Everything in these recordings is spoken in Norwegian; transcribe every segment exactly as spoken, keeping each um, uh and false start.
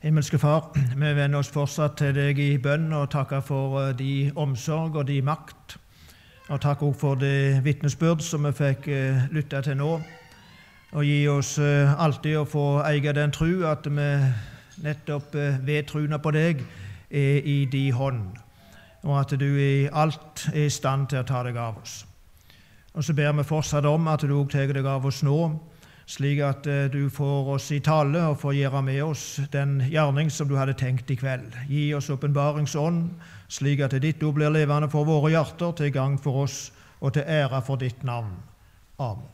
Himmelske Far, vi vender oss fortsatt til deg i bønn og takker for de omsorg og de makt. Og takk også for det vitnesbyrd som vi fikk lytte til nå. Og gi oss alltid å få eie den tro at vi nettopp ved truna på deg er i de hånd. Og at du i alt er i stand til å ta deg av oss. Og så ber vi fortsatt om at du også tar deg av oss nå, slik at du får oss i tale og får gjøre med oss den gjerning som du hadde tenkt i kveld. Gi oss åpenbaringsånd, slik at ditt ord blir levende for våre hjerter, til gang for oss og til ære for ditt navn. Amen.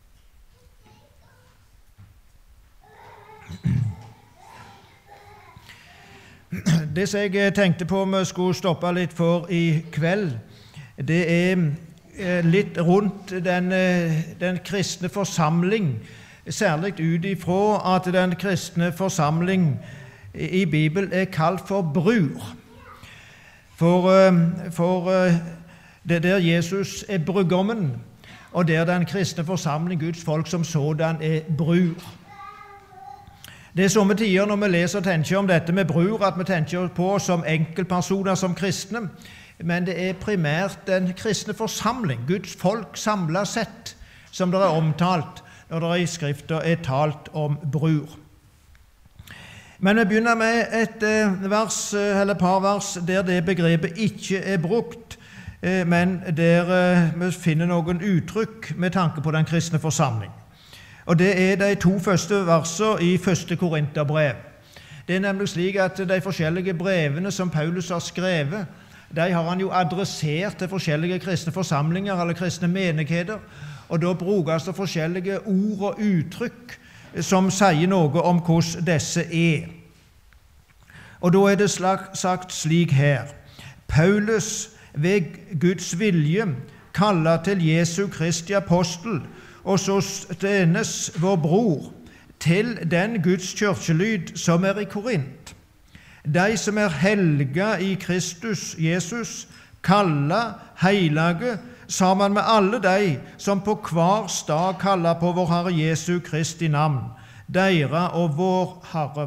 Det som jeg tenkte på vi skulle stoppe litt for i kveld, det er litt rundt den, den kristne forsamling, særlig ut ifra at den kristne forsamling i Bibelen er kalt for bror. For, for det der Jesus er brudgommen, og der den kristne forsamling, Guds folk som sådan, er bror. Det er somme tider når vi leser og tenker om dette med bror, at vi tenker på som enkeltpersoner, som kristne, men det er primært den kristne forsamling, Guds folk samlet sett, som det er omtalt når det i Skriften er talt om bror. Men vi begynner med et vers, eller et par vers, der det begrepet ikke er brukt, men der vi finner noen uttrykk med tanke på den kristne forsamling. Og det er de to første versene i første Korinterbrev. Det er nemlig slik at de forskjellige brevene som Paulus har skrevet, de har han jo adressert til forskjellige kristne forsamlinger eller kristne menigheter, og da brukes det forskjellige ord og uttrykk som sier noe om hvordan disse er. Og da er det sagt slik her: Paulus ved Guds vilje kaller til Jesu Kristi apostel, og så stenes vår bror, til den Guds kirkelyd som er i Korint. De som er helga i Kristus Jesus, kalla heilage, sammen med alle de som på hver stad kaller på vår Herre Jesu Kristi navn, deira og vår Herre.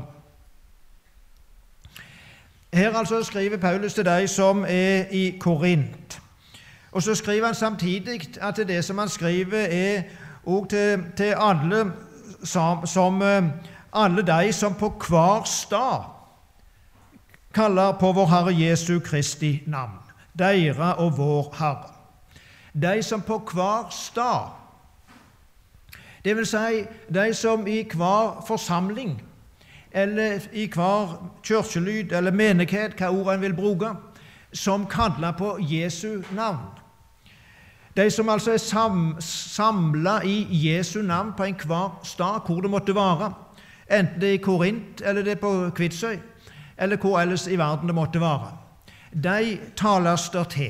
Her altså skriver Paulus til de som er i Korint. Og så skriver han samtidig at det som han skriver er og til, til alle som, som alle de som på hver stad kaller på vår Herre Jesu Kristi navn, deira og vår Herre. De som på hver stad, det vil si de som i hver forsamling, eller i hver kirkelyd eller menighet, hva ord en vil bruke, som kaller på Jesu navn. De som altså er sam, samlet i Jesu navn på en hver stad, hvor det måtte være, enten det er i Korint, eller det er på Kvitsøy, eller hvor ellers i verden det måtte være. De tales der til.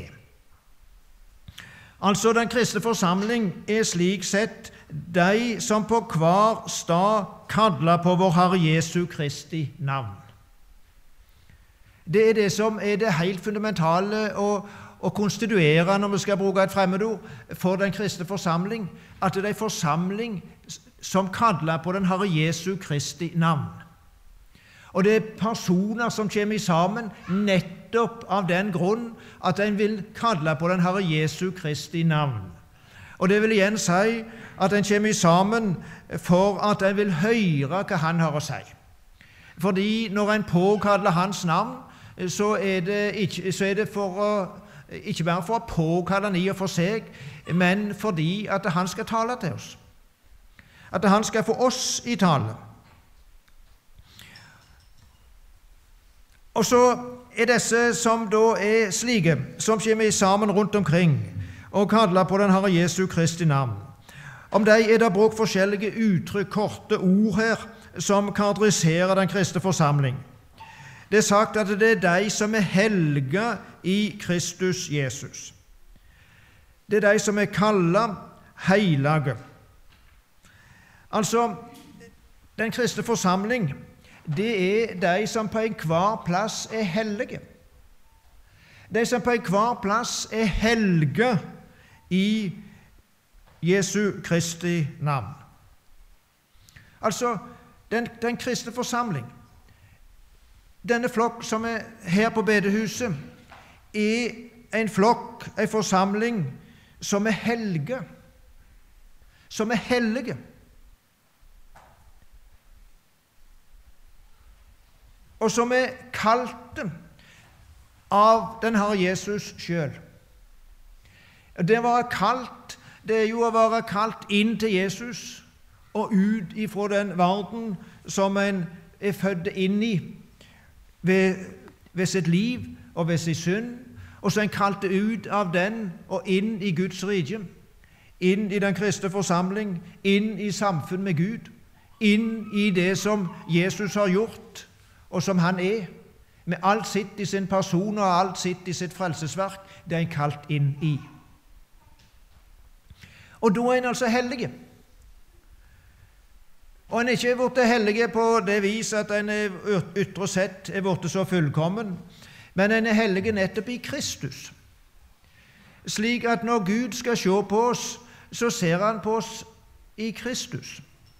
Altså den kristne forsamling er slik sett de som på hver stad kaller på vår Herre Jesu Kristi navn. Det er det som er det helt fundamentale og å konstituere, når vi skal bruke et fremmedord, for den kristne forsamling, at det er en forsamling som kaller på den Herre Jesu Kristi navn. Og det er personer som kommer sammen nettopp av den grunn at en vil kalle på den Herre Jesu Kristi navn. Og det vil igjen si at en kommer sammen for at en vil høre hva han har å si. Fordi når en påkaller hans navn, så er det, ikke, så er det for å ikke bare for å påkalle han i og for seg, men fordi at han skal tale til oss. At han skal få oss i tale. Og så er disse som da er slike, som kommer sammen rundt omkring og kaller på den Herre Jesu Kristi navn. Om de er det brukt forskjellige uttrykk, korte ord her, som karakteriserer den kristne forsamling. Det er sagt at det er de som er helga i Kristus Jesus. Det er de som er kallet heilage. Altså, den kristne forsamling, det er de som på enhver plass er hellige. De som på enhver plass er helge i Jesu Kristi navn. Altså, den, den kristne forsamling, denne flokk som er her på bedehuset, er en flokk, en forsamling, som er helge, som er hellige. Og som er kalte av den Herre Jesus selv. Det å være kalt, det er jo å være kalt inn til Jesus og ut ifra den verden som en er født inn i ved, ved sitt liv og ved sin synd, og så en kalte ut av den og inn i Guds rike, inn i den kristne forsamling, inn i samfunn med Gud, inn i det som Jesus har gjort, og som han er, med alt sitt i sin person og alt sitt i sitt frelsesverk, det er en kalt inn i. Og da er en altså hellige. Og en er ikke blitt hellige på det vis at en er ytre sett er blitt så fullkommen, men en er hellige nettopp i Kristus. Slik at når Gud skal se på oss, så ser han på oss i Kristus.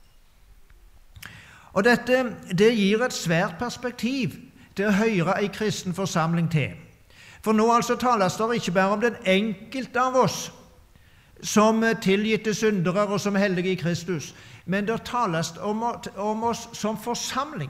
Og dette, det gir et svært perspektiv til å høre en kristen forsamling til. For nå altså tales det ikke bare om den enkelte av oss som tilgitte syndere og som hellige i Kristus, men det tales om, om oss som forsamling.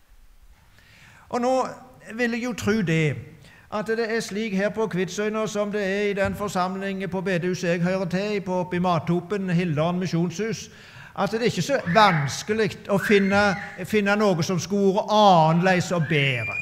Og nå vil jeg jo tro det, at det er slik her på Kvitsøyna som det er i den forsamlingen på bedehuset jeg hører til, på oppe i Mathopen, Hildaren Misjonshus, at det er ikke så vanskelig å finne, finne noe som skulle være annerledes og bedre.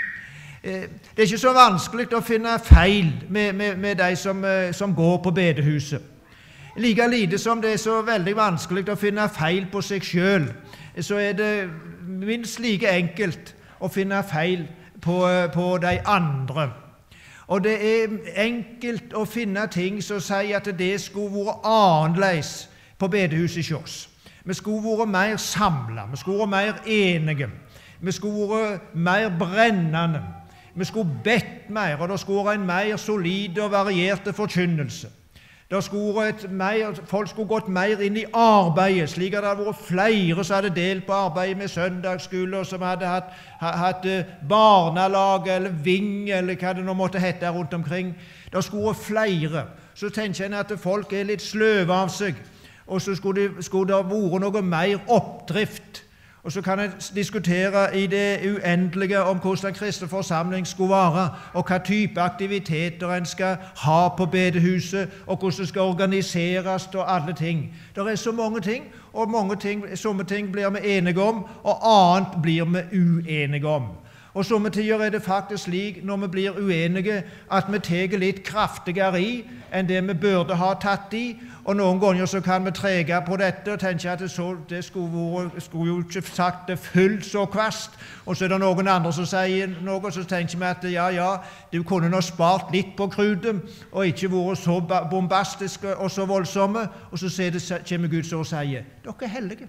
Det er ikke så vanskelig å finne feil med, med, med de som, som går på bedehuset. Like lite som det er så veldig vanskelig å finne feil på seg selv, så er det minst like enkelt å finne feil på, på de andre. Og det er enkelt å finne ting som sier at det skulle være annerledes på bedehuset hos oss. Vi skulle vært mer samlet, vi skulle vært mer enige, vi skulle vært mer brennende, vi skulle bedt mer, og det skulle være en mer solid og varierte forkynnelse. Det skulle et mer, folk skulle gått mer inn i arbeidet, slik at det hadde vært flere som hadde delt på arbeidet med søndagsskole, og som hadde hatt, hatt barnelag eller ving, eller hva det nå måtte hette rundt omkring. Det skulle være flere. Så tenker jeg at folk er litt sløve av seg, og så skulle det, skulle det vært noe mer oppdrift. Og så kan jeg diskutere i det uendelige om hvordan den kristne forsamling skulle være, og hva type aktiviteter en skal ha på bedehuset, og hvordan det skal organiseres og alle ting. Det er så mange ting, og mange ting, somme ting blir vi enige om, og annet blir vi uenige om. Og somme tider er det faktisk slik, når vi blir uenige, at vi tar litt kraftigere i enn det vi burde ha tatt i, og noen ganger så kan vi trege på dette og tenke at det, så, det skulle, skulle jo ikke sagt det fullt så kvast, og så er det noen andre som sier noe, og så tenker vi at ja, ja, du kunne nå spart litt på krudtet, og ikke vært så bombastiske og så voldsomme, og så ser det, kommer Gud så og sier, dere er hellige.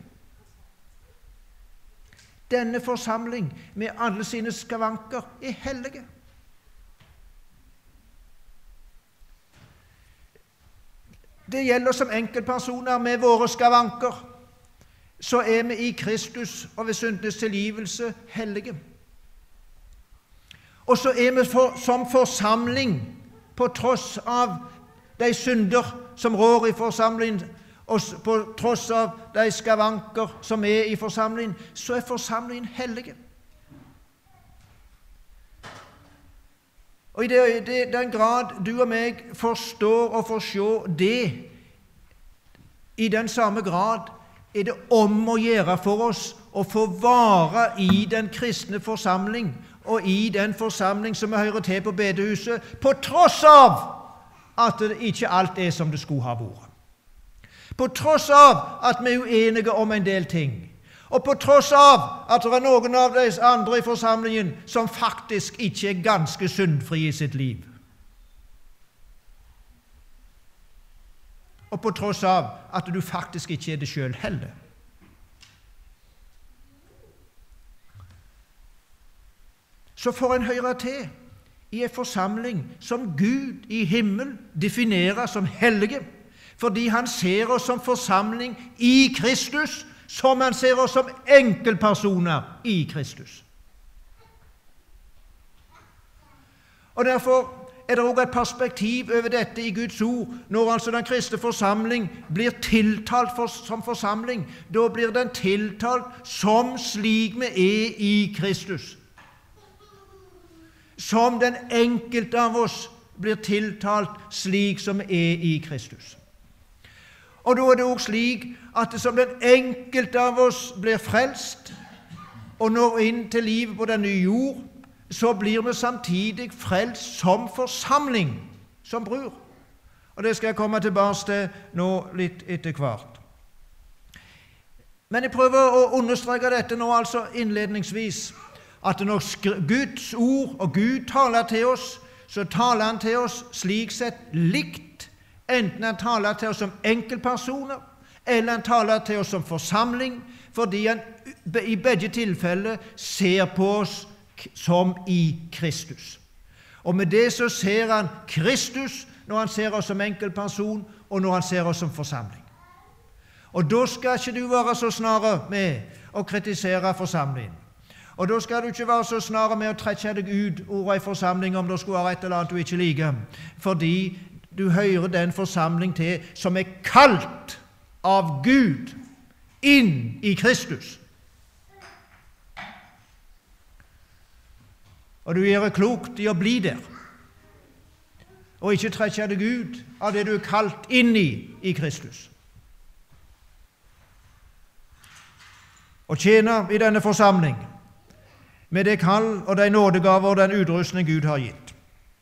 Denne forsamling med alle sine skavanker er hellige. Det gjelder som enkeltpersoner med våre skavanker. Så er vi i Kristus og ved syndenes tilgivelse hellige. Og så er vi for, som forsamling, på tross av de synder som rår i forsamlingen, og på tross av de skavanker som er i forsamlingen, så er forsamlingen hellige. Og i det, det, den grad du og meg forstår og får se det, i den samme grad er det om å gjøre for oss å få vare i den kristne forsamling, og i den forsamling som vi hører til på bedehuset, på tross av at det ikke alt er som det skulle ha vært. På tross av at vi er uenige om en del ting, og på tross av at det er noen av de andre i forsamlingen som faktisk ikke er ganske syndfri i sitt liv. Og på tross av at du faktisk ikke er det selv heller. Så får en høre til i en forsamling som Gud i himmel definerer som hellige, fordi han ser oss som forsamling i Kristus, som han ser oss som enkeltpersoner i Kristus. Og derfor er det også et perspektiv over dette i Guds ord. Når altså den kristne forsamling blir tiltalt for, som forsamling, da blir den tiltalt som slik vi er i Kristus. Som den enkelte av oss blir tiltalt slik som vi er i Kristus. Og da er det også slik at som den enkelte av oss blir frelst og når inn til livet på den nye jord, så blir vi samtidig frelst som forsamling, som bror. Og det skal jeg komme tilbake til nå litt etter hvert. Men jeg prøver å understreke dette nå altså innledningsvis, at når Guds ord og Gud taler til oss, så taler han til oss slik sett likt, enten han taler til oss som enkeltpersoner, eller han taler til oss som forsamling, fordi han i begge tilfeller ser på oss som i Kristus. Og med det så ser han Kristus når han ser oss som enkeltperson, og når han ser oss som forsamling. Og da skal ikke du være så snare med å kritisere forsamlingen. Og da skal du ikke være så snare med å trekke deg ut ordet i forsamling om det skulle være et eller annet du ikke liker, fordi du hører den forsamling til som er kalt av Gud inn i Kristus. Og du gjør klokt i å bli der, og ikke trekke deg ut av det du er kalt inn i i Kristus. Og tjene i denne forsamling med det kall og de nådegaver og den utrustning Gud har gitt.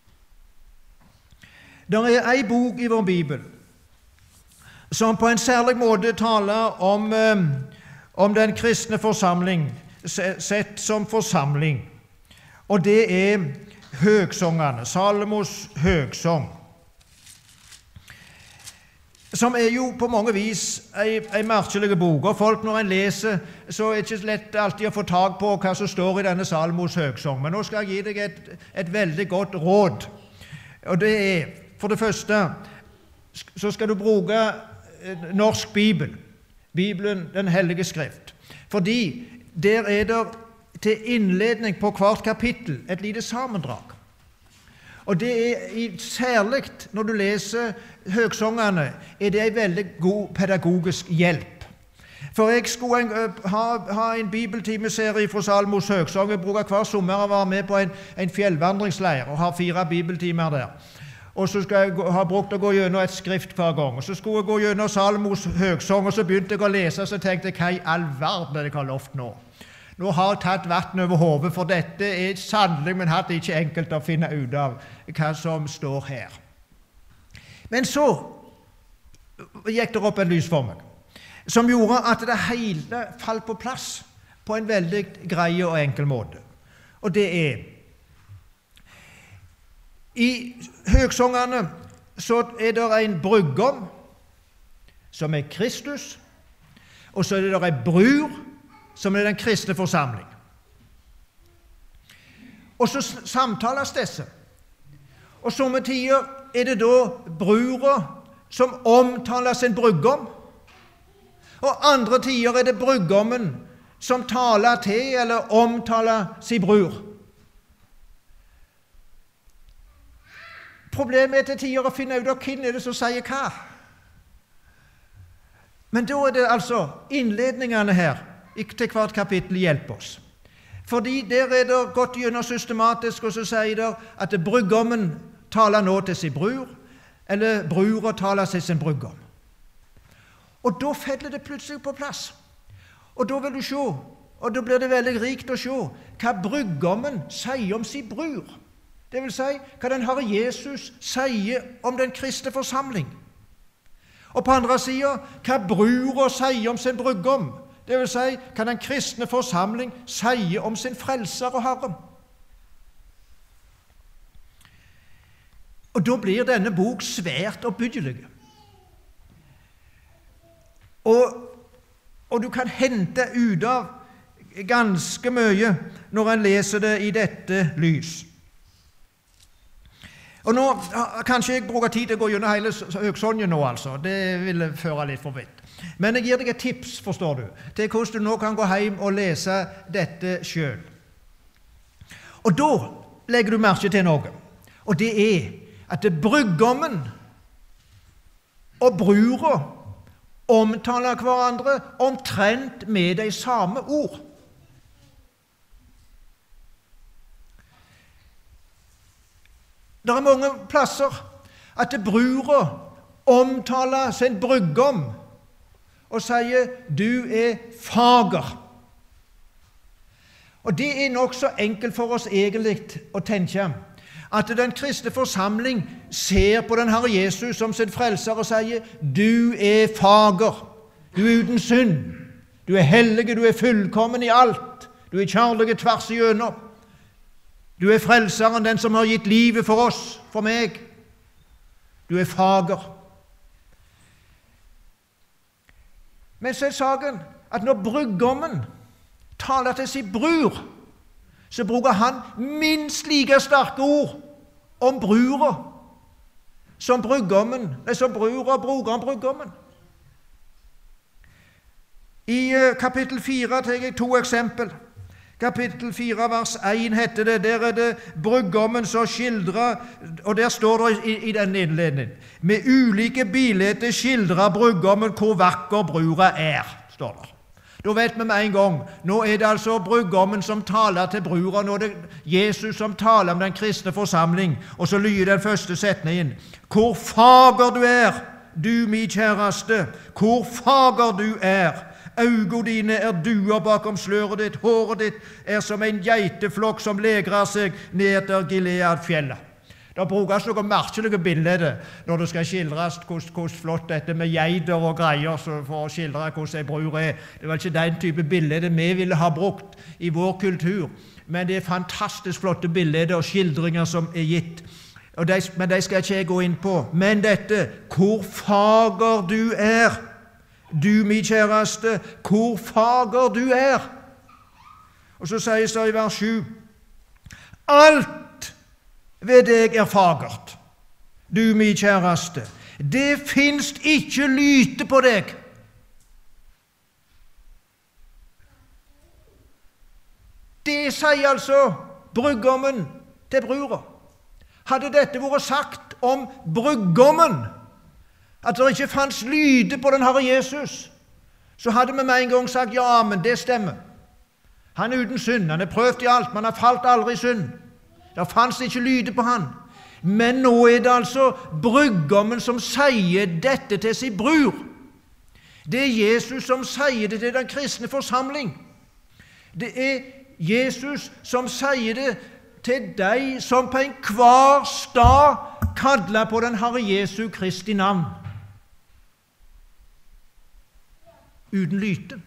Det er en bok i vår Bibel som på en særlig måte taler om, om den kristne forsamling, sett som forsamling. Og det er høgsangene, Salomos høgsang, som er jo på mange vis en merkelig bok. Og folk, når en leser, så er det ikke lett alltid å få tag på hva som står i denne Salomos høgsang. Men nå skal jeg gi deg et, et veldig godt råd. Og det er, for det første, så skal du bruke norsk Bibel, Bibelen, den hellige skrift. Fordi der er det til innledning på hvert kapittel et lite sammendrag. Og det er særlig når du leser høgsangene, er det en veldig god pedagogisk hjelp. For jeg skulle en, ha, ha en bibeltimeserie fra Salomos høgsang. Jeg bruker hver sommer å være med på en, en fjellvandringsleir og har fire bibeltimer der. Og så skal jeg ha brukt å gå gjennom et skrift hver gang. Og så skulle jeg gå gjennom Salomos høgsang, og så begynte jeg å lese, og så tenkte jeg, hva i all verden er det jeg har lovt nå? Nå har jeg tatt vatten over hodet, for dette er sannelig, men hadde ikke enkelt å finne ut av hva som står her. Men så gikk det opp en lys for meg, som gjorde at det hele falt på plass på en veldig grei og enkel måte. Og det er, i høgsangene så er det en brudgom, som er Kristus, og så er det en bror, som er den kristne forsamling. Og så samtales disse. Og somme tider er det da brura som omtaler sin brudgom, og andre tider er det brudgommen som taler til eller omtaler sin bror. Problemet er til tider å finne ut av hvem er det som sier hva. Men da er det altså innledningene her til hvert kapittel hjelper oss. Fordi der er det gått gjennom systematisk, og så sier det at brudgommen taler nå til sin bror, eller brura taler til sin brudgom. Og da faller det plutselig på plass. Og da vil du se, og da blir det veldig rikt å se, hva brudgommen sier om sin bror. Det vil si, hva den Herre Jesus sier om den kristne forsamling. Og på andre siden, hva brura sier om sin brudgom. Det vil si, hva den kristne forsamling sier om sin frelser og Herre. Og da blir denne bok svært oppbyggelig. Og, og du kan hente ut av ganske mye når en leser det i dette lys. Og nå, kanskje jeg bruker tid til å gå gjennom hele høgsangen nå, altså. Det vil føre litt for vidt. Men jeg gir deg et tips, forstår du, til hvordan du nå kan gå hjem og lese dette selv. Og da legger du merke til noe. Og det er at det brudgommen og brura omtaler hverandre omtrent med de samme ord. Det er mange plasser at brura omtaler sin brudgom og sier «du er fager». Og det er nok så enkelt for oss egentlig å tenke at den kristne forsamling ser på den Herre Jesus som sin frelser og sier «du er fager, du er uten synd, du er hellig, du er fullkommen i alt, du er kjærlig tvers igjennom, du er frelseren, den som har gitt livet for oss, for meg, du er fager». Men så er saken at når brudgommen taler til sin bror, så bruker han minst like sterke ord om brura som brudgommen, nei, som brura bruker om brudgommen. I kapittel fire tar jeg to eksempel. Kapittel fire, vers én heter det, der er det brudgommen som skildrer, og der står det i, i den innledningen, med ulike bilder skildrer brudgommen hvor vakker brura er, står det. Da vet vi med en gang, nå er det altså brudgommen som taler til brura, nå er det Jesus som taler om den kristne forsamling, og så lyder den første setningen, hvor fager du er, du mi kjæreste, hvor fager du er, øynene dine er duer bakom sløret ditt, håret ditt er som en geiteflokk som legrer seg ned til Gilead-fjellet. Det brukes noen merkelige bilder når det skal skildres hvordan flott dette med geiter og greier for å skildre hvordan en bror er. Det var ikke den type bilder vi ville ha brukt i vår kultur, men det er fantastisk flotte bilder og skildringer som er gitt. Og de, men de skal ikke jeg gå inn på. Men dette, hvor fager du er, du mi kjæreste, hvor fager du er. Og så sies det i vers sju, alt ved deg er fagert, du mi kjæreste. Det finst ikke lyte på deg. Det sier altså brudgommen til brura. Hadde dette vært sagt om brudgommen, at det ikke fanns lyde på den Herre Jesus, så hadde vi med en gang sagt, ja, men det stemmer. Han er uten synd, han er prøvd i alt, men han falt aldri i synd. Det fanns ikke lyde på han. Men nå er det altså brudgommen som sier dette til sin bror. Det er Jesus som sier det til den kristne forsamling. Det er Jesus som sier det til deg som på en hver stad kaller på den Herre Jesu Kristi navn. Uten lyte.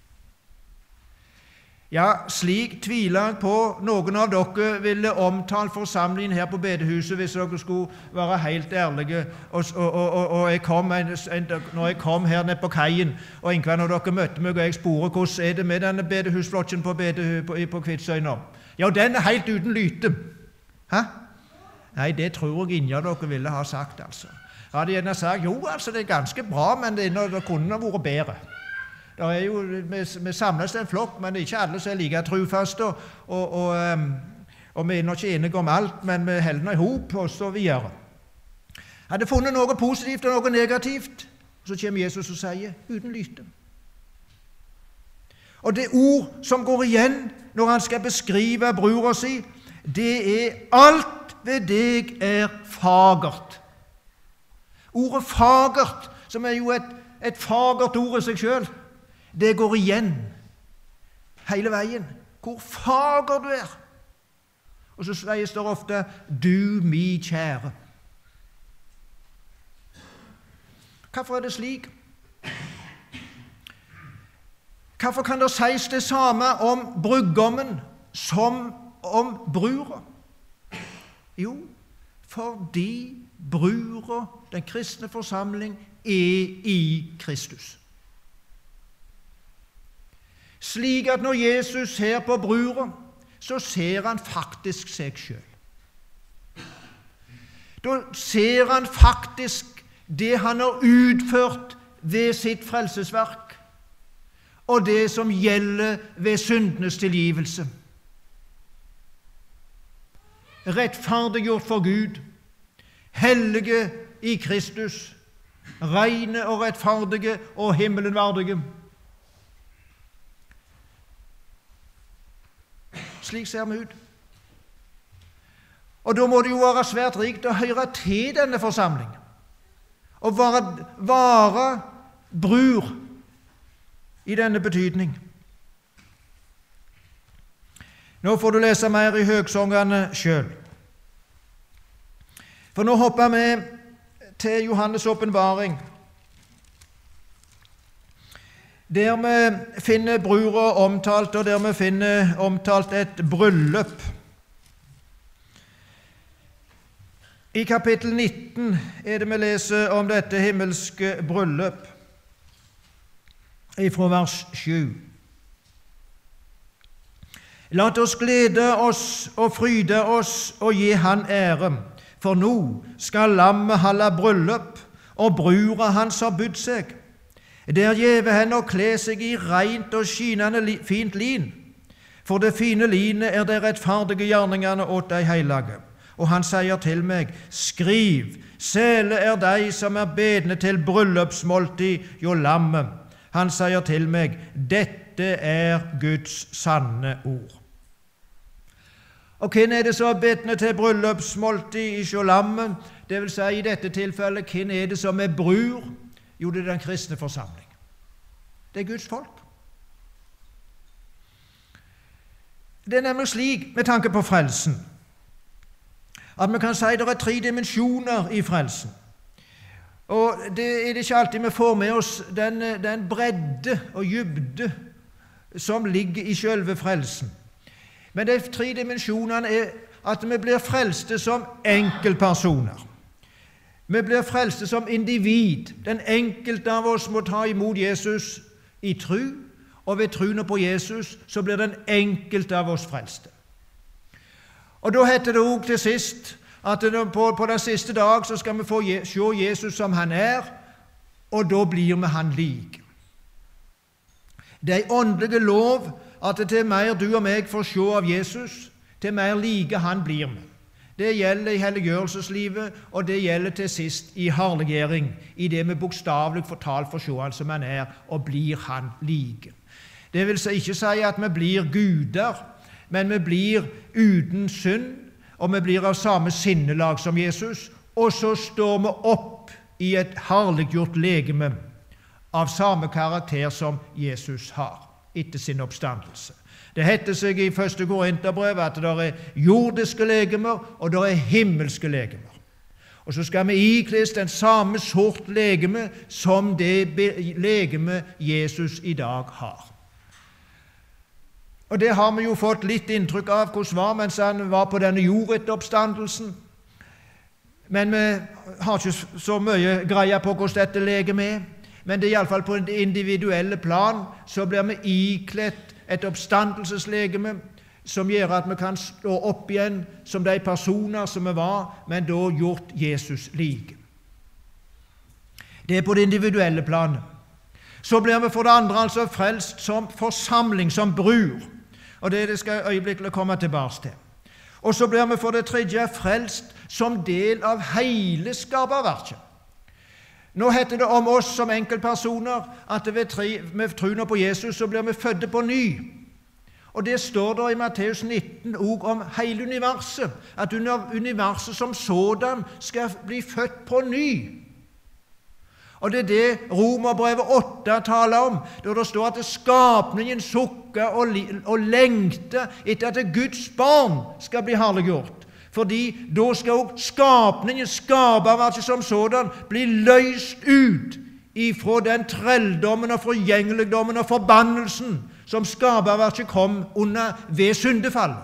Ja, slik tviler jeg på noen av dere ville omtalt forsamlingen her på bedehuset hvis dere skulle være helt ærlige. Og, og, og, og jeg kom, en, en, når jeg kom her nede på kaien, og en kveld når dere møtte meg, og jeg sporet, hvordan er det med denne bedehusflotjen på, bedehus, på, på Kvitsøy nå? Ja, den er helt uten lyte. Hæ? Nei, det tror jeg ingen av dere ville ha sagt, altså. Jeg hadde gjerne sagt, jo, altså, det er ganske bra, men det, det kunne ha vært bedre. Det er jo, vi, vi samles en flokk, men ikke alle som er like trufaste, og, og, og, um, og vi er nok ikke enige om alt, men vi holder i hop, og så videre. Hadde funnet noe positivt og noe negativt, så kommer Jesus og sier, uten lyte. Og det ord som går igjen når han skal beskrive brura si, det er alt ved deg er fagert. Ordet fagert, som er jo et, et fagert ord i seg selv, det går igjen hele veien. Hvor fager du er. Og så sies det ofte, du mi kjære. Hvorfor er det slik? Hvorfor kan det sies det samme om brudgommen som om brura? Jo, fordi brura, den kristne forsamling, er i Kristus. Slik at når Jesus ser på brura, så ser han faktisk seg selv. Da ser han faktisk det han har utført ved sitt frelsesverk, og det som gjelder ved syndenes tilgivelse. rettferdiggjort for Gud, hellige i Kristus, rene og rettferdige og himmelen verdige. Slik ser vi ut. Og da må det jo være svært rikt å høre til denne forsamling, og være, være bror i denne betydning. Nå får du lese mer i høgsangene selv. For nå hopper vi til Johannes' åpenbaring, der vi finner brura omtalt, og der vi finner omtalt et bryllup. I kapittel nitten er det vi leser om dette himmelske bryllup, ifra vers sju. La oss glede oss og fryde oss og gi han ære, for nå skal lammet holde bryllup, og brura hans har budt seg. Der gjeve henne å kle seg i rent og skinende li, fint lin, for det fine linet er de rettferdige gjerningene åt de heilage. Og han sier til meg, skriv, sele er de som er bedne til bryllupsmåltid jo lammet. Han sier til meg, dette er Guds sanne ord. Og hvem er det som er bedne til bryllupsmåltid i Sjolammet? Det vil si i dette tilfellet, hvem er det som er bror? Jo, det er den kristne forsamling. Det er Guds folk. Det er nemlig slik, med tanke på frelsen, at vi kan si det er tre dimensjoner i frelsen. Og det er det ikke alltid vi får med oss den, den bredde og dybde som ligger i selve frelsen. Men de tre dimensjonene er at vi blir frelste som enkeltpersoner. Vi blir frelste som individ. Den enkelte av oss må ta imot Jesus i tro, og ved troen på Jesus så blir den enkelte av oss frelste. Og da heter det også til sist at på, på den siste dag så skal vi få je, se Jesus som han er, og da blir vi han lik. Det er en åndelig lov at til mer du og meg får se av Jesus, til mer like han blir vi. Det gjelder i helliggjørelseslivet, og det gjelder til sist i herliggjøring, i det vi bokstavelig fortalt får se han som han er, og blir han like. Det vil ikke si at vi blir guder, men vi blir uten synd, og vi blir av samme sinnelag som Jesus, og så står vi opp i et herliggjort legeme av samme karakter som Jesus har, etter sin oppstandelse. Det heter seg i første Korinterbrev at det er jordiske legemer, og det er himmelske legemer. Og så skal vi ikles den samme sort legeme som det legeme Jesus i dag har. Og det har vi jo fått litt inntrykk av hvordan var mens han var på denne jord etter oppstandelsen. Men vi har ikke så mye greie på hvordan dette legemet er. Men det er i alle fall på det individuelle plan så blir vi ikledt et oppstandelseslegeme som gjør at vi kan stå opp igjen som de personer som vi var, men da gjort Jesus lik. Det er på det individuelle planet. Så blir vi for det andre altså frelst som forsamling, som bror. Og det, det skal jeg øyeblikkelig komme tilbake til. Og så blir vi for det tredje frelst som del av hele skaperverket. Nå heter det om oss som enkeltpersoner at ved, tre, med troen på Jesus så blir vi fødte på ny. Og det står der i Matteus nitten også om hele universet, at universet som sådan skal bli født på ny. Og det er det Romerbrevet åtte taler om, da det står at skapningen sukker og, og lengter etter at Guds barn skal bli herliggjort. Fordi da skal også skapningen, skaperverket som sådan, bli løst ut ifra den trelldommen og forgjengeligdommen og forbannelsen som skaperverket kom under ved syndefallet.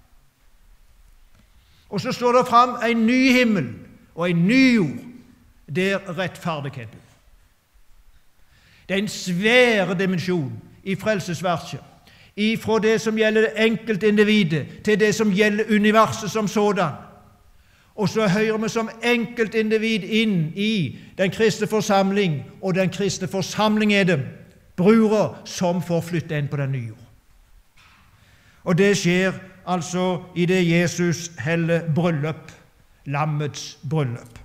Og så står det fram en ny himmel og en ny jord, der rettferdighet bor. Det er en svære dimensjon i frelsesverket, ifra det som gjelder det enkeltindividet, til det som gjelder universet som sådan. Og så hører vi som enkeltindivid inn i den kristne forsamling, og den kristne forsamling er dem, brødre som får flytte inn på den nye jord. Og det skjer altså i det Jesus heller bryllup, lammets bryllup.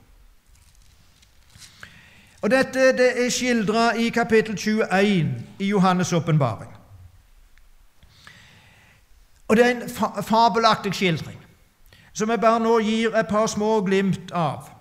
Og dette det er skildret i kapittel tjueen i Johannes' åpenbaring. Og det er en fa fabelaktig skildring, som jeg bare nå gir et par små glimt av.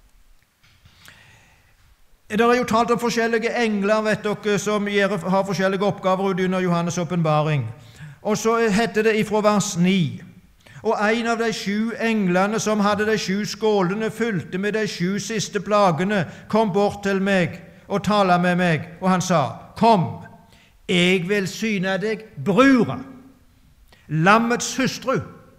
Det er jo talt om forskjellige engler, vet dere, som har forskjellige oppgaver under Johannes' åpenbaring. Og så heter det ifra vers ni. Og en av de sju englene som hadde de sju skålene fylte med de sju siste plagene, kom bort til meg og talte med meg, og han sa, «Kom, jeg vil syne deg brura, lammets hustru.»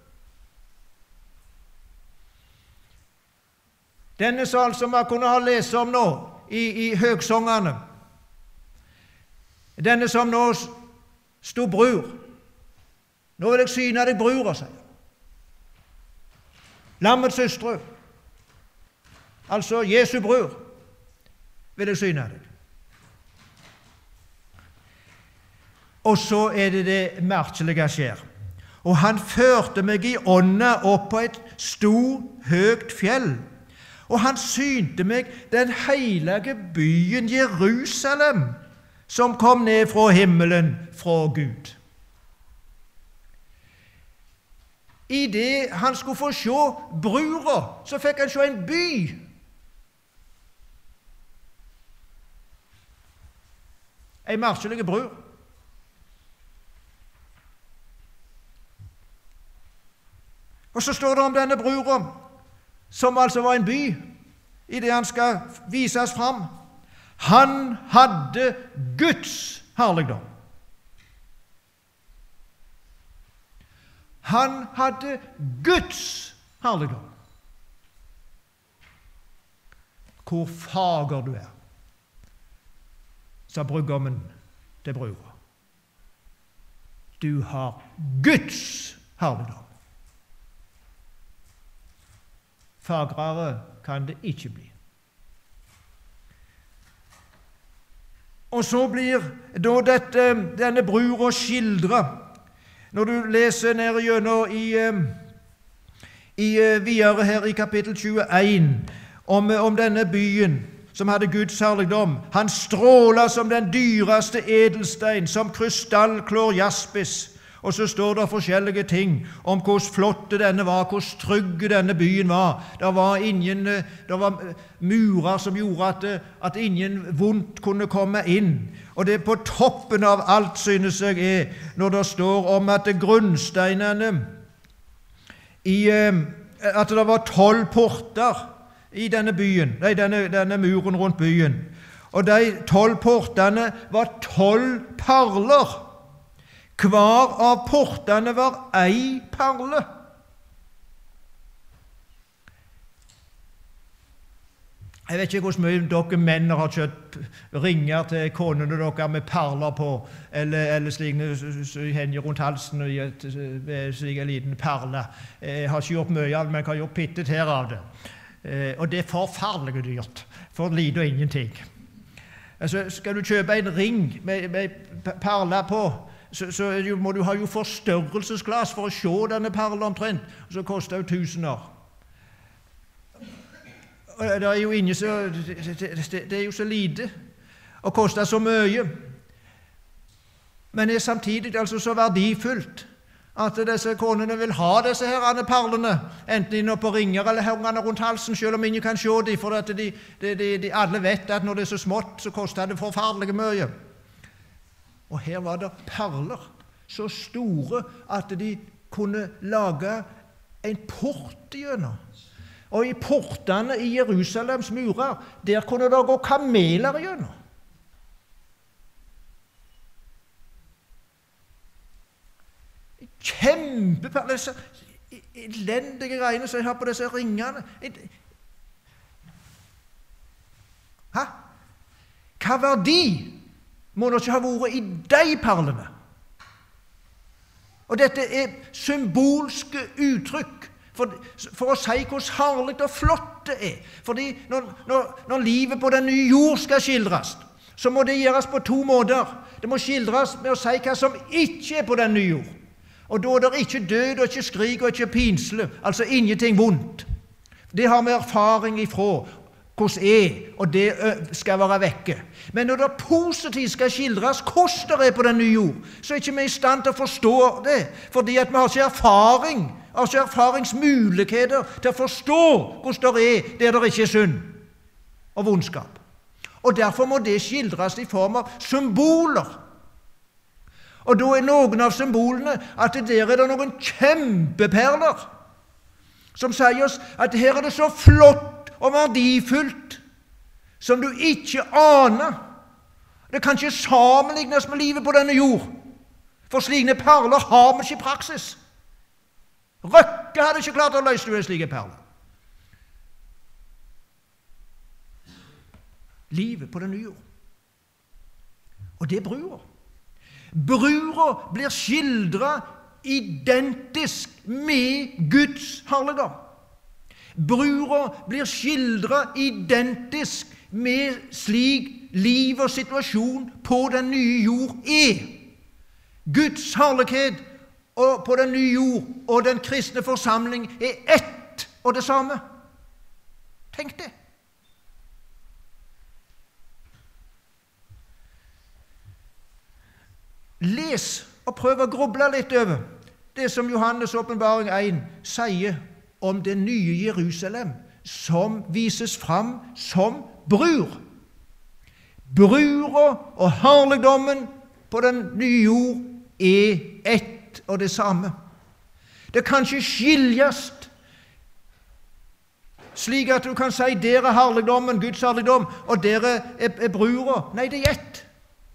Denne sal som man kunne ha lest om nå, i, i høgsongene, denne som nå stod brur, nå vil jeg syne deg brura, sier lammets hustru, altså Jesu bror, vil jeg syne deg. Og så er det det merkelige skjer. Og han førte meg i ånda opp på et stort, høyt fjell, og han synte meg den heilige byen Jerusalem, som kom ned fra himmelen, fra Gud. I det han skulle få se brura, så fikk han se en by. En merkelig bror. Og så står det om denne brura, som altså var en by, i det han skal vises fram. Han hadde Guds herligdom. Han hadde Guds herligdom. Hvor fager du er, sa brudgommen til brura. Du har Guds herligdom. Fagrere kan det ikke bli. Og så blir da dette, denne brura skildret. Når du leser ned gjennom i, i videre her i kapittel tjueen om, om denne byen som hadde Guds herligdom. Han strålet som den dyreste edelstein, som krystallklår jaspis. Og så står det forskjellige ting om hvordan flotte denne var, hvordan trygge denne byen var. Det var, ingen, det var murer som gjorde at, at ingen vondt kunne komme inn. Og det er på toppen av alt, synes jeg, er når det står om at grunnsteinene i, at det var tolv porter i denne byen, nei, denne, denne muren rundt byen. Og de tolv portene var tolv perler. Hver av portene var ei perle. Jeg vet ikke hvor mye dere menn har kjøpt ringer til konene dere med perler på, eller, eller slik hender rundt halsen og et slik en liten perle. Jeg har ikke gjort mye av det, men jeg har gjort pittet her av det. Og det er forferdelig dyrt, for lite og ingenting. Altså, skal du kjøpe en ring med, med perler på, så, så må du ha jo forstørrelsesglass for å se denne perlen omtrent, og så koster det jo tusener. Og det er jo ingen så, det, det, det er jo så lite, og koster så mye. Men det er samtidig altså så verdifullt, at disse konene vil ha disse herrene perlene, enten inne på ringer eller hengende rundt halsen, selv om ingen kan se dem, for at de, de, de, de alle vet at når det er så smått, så koster det forferdelig mye. Og her var det perler så store at de kunne lage en port igjennom. Og i portene i Jerusalems murer, der kunne det gå kameler igjennom. Kjempeperler, disse elendige greiene som jeg har på disse ringene. Hæ? Hva verdi må det ikke ha vært i de perlene? Og dette er symbolske uttrykk for, for å si hvor herlig og flott det er. Fordi når, når, når livet på den nye jord skal skildres, så må det gjøres på to måter. Det må skildres med å si hva som ikke er på den nye jord. Og da er det ikke død og ikke skrik og ikke pinsle, altså ingenting vondt. Det har vi erfaring ifra hvordan er, og det skal være vekke. Men når det positivt skal skildres hvordan det er på den nye jord, så er ikke vi i stand til å forstå det, fordi at vi har ikke erfaring, altså erfaringsmuligheter til å forstå hvordan det er der det ikke er synd og vondskap. Og derfor må det skildres i form av symboler. Og da er noen av symbolene at der er det noen kjempeperler som sier oss at her er det så flott og verdifullt som du ikke aner. Det kan ikke sammenlignes med livet på denne jord, for slike perler har vi ikke i praksis. Røkke hadde ikke klart å løse det slike perler. Livet på den nye jord. Og det er brura. Brura blir skildret identisk med Guds herligdom. Brura blir skildret identisk med slik liv og situasjon på den nye jord er. Guds herlighet og på den nye jord og den kristne forsamling er ett og det samme. Tenk det. Les og prøv å gruble litt over det som Johannes' åpenbaring én sier om det nye Jerusalem, som vises fram som brur. Brura og herligdommen på den nye jord er ett og det samme. Det kan ikke skiljes slik at du kan si der er herligdommen, Guds herligdom, og der er, er brura. Nei, det er ett.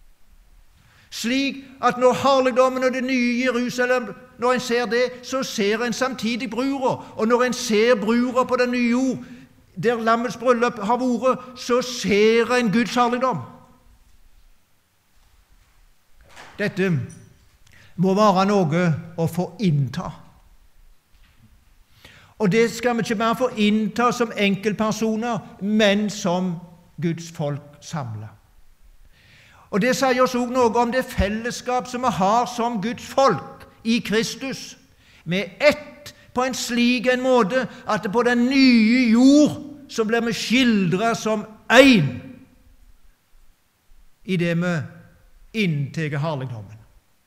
Slik at når herligdommen og det nye Jerusalem, når en ser det, så ser en samtidig brura. Og når en ser brura på den nye jord, der lammets bryllup har vært, så ser en Guds herligdom. Dette må være noe å få innta. Og det skal vi ikke bare få innta som enkeltpersoner, men som Guds folk samlet. Og det sier oss også noe om det fellesskap som vi har som Guds folk i Kristus. Vi er ett på en slik en måte at på den nye jord så blir vi skildret som én i det vi inntar herligdommen.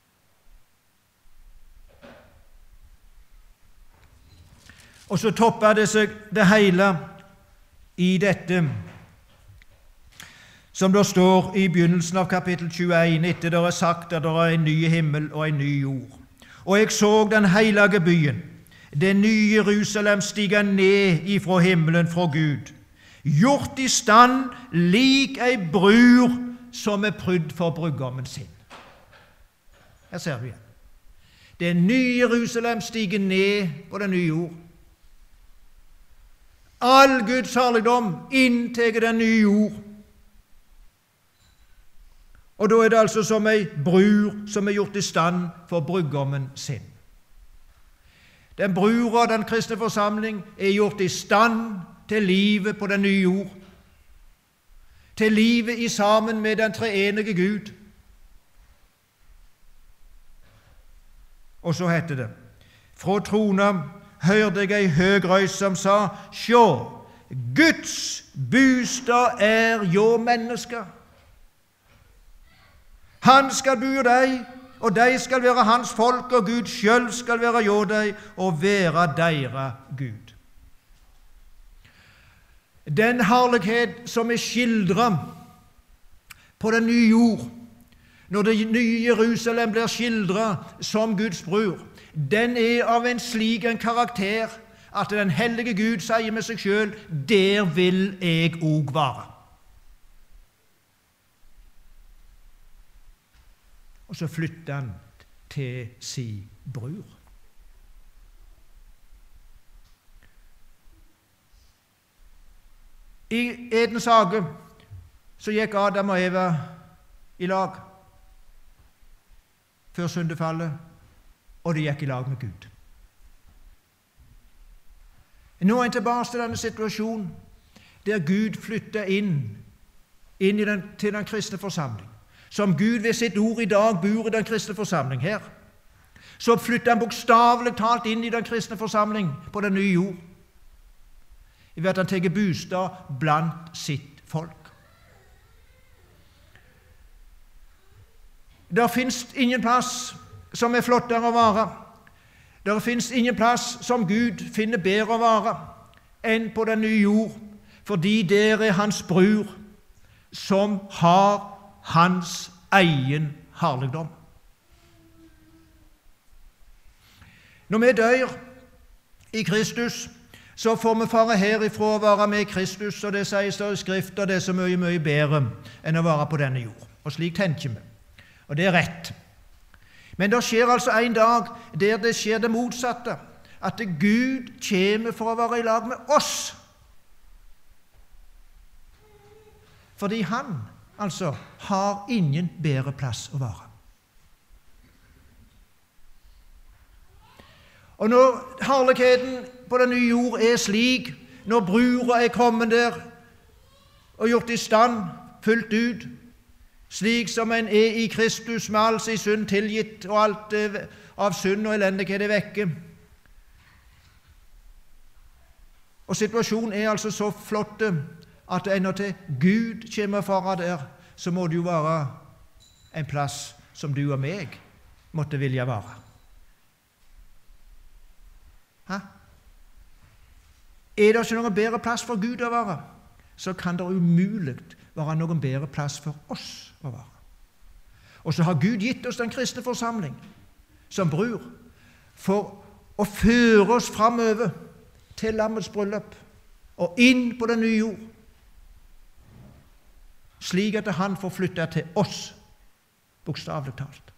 Og så topper det seg det hele i dette som det står i begynnelsen av kapittel tjueen, etter det er sagt at det er en ny himmel og en ny jord. Og jeg så den hellige byen, det nye Jerusalem, stige ned ifra himmelen fra Gud, gjort i stand lik ei brur som er prydd for brudgommen sin. Her ser du igjen. Det nye Jerusalem stiger ned på den nye jord. All Guds herligdom inntar den nye jord. Og da er det altså som ei brur som er gjort i stand for brudgommen sin. Den brura, den kristne forsamling, er gjort i stand til livet på den nye jord, til livet i sammen med den treenige Gud. Og så heter det, fra trona hørte jeg ei høg røyst som sa, sjå, Guds bostad er jo mennesker. Han skal bo i deg, og de skal være hans folk, og Gud selv skal være hjå deg, og være deira Gud. Den herlighet som er skildret på den nye jord, når det nye Jerusalem blir skildret som Guds bror, den er av en slik en karakter at den hellige Gud sier med seg selv, der vil jeg òg være. Og så flytter han til si bror. I Edens hage så gikk Adam og Eva i lag før syndefallet, og de gikk i lag med Gud. Nå er en tilbake til denne situasjonen der Gud flytter inn, inn i den, til den kristne forsamling. Som Gud ved sitt ord i dag bor i den kristne forsamling her, så flytter han bokstavelig talt inn i den kristne forsamling på den nye jord, ved at han tar bostad blant sitt folk. Der finnes ingen plass som er flottere å være. Der finnes ingen plass som Gud finner bedre å være enn på den nye jord, fordi der er hans bror som har hans egen herligdom. Når vi dør i Kristus, så får vi fare herifra å være med Kristus, og det sies i Skrift, og det er så mye, mye bedre enn å være på denne jord. Og slik tenker vi. Og det er rett. Men det skjer altså en dag der det skjer det motsatte, at Gud kommer for å være i lag med oss. Fordi han altså har ingen bedre plass å være. Og når herligheten på den nye jord er slik, når brura er kommet der og gjort i stand fullt ut, slik som en er i Kristus med all sin synd tilgitt, og alt av synd og elendighet er vekke. Og situasjonen er altså så flott at ennå til Gud kommer fara der, så må det jo være en plass som du og meg måtte vilja være. Hæ? Er det ikke noen bedre plass for Gud å være, så kan det umulig være noen bedre plass for oss å være. Og så har Gud gitt oss den kristne forsamling som bror for å føre oss framover til lammets bryllup og inn på den nye jord, slik at han får flytte til oss, bokstavelig talt.